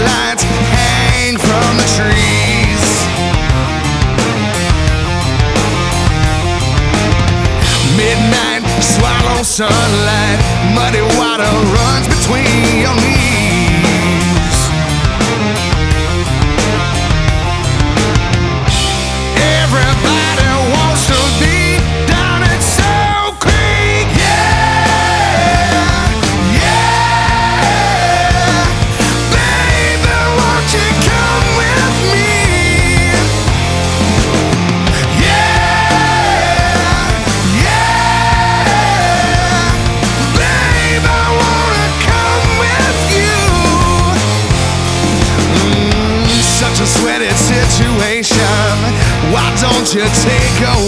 lights hang from the trees. Midnight, swallow sunlight, muddy water runs between your knees. Everybody wants to be down at Soul Creek, yeah, yeah. Baby, won't you come with me? Yeah, yeah. Babe, I wanna come with you. Such a sweaty situation. Why don't you take a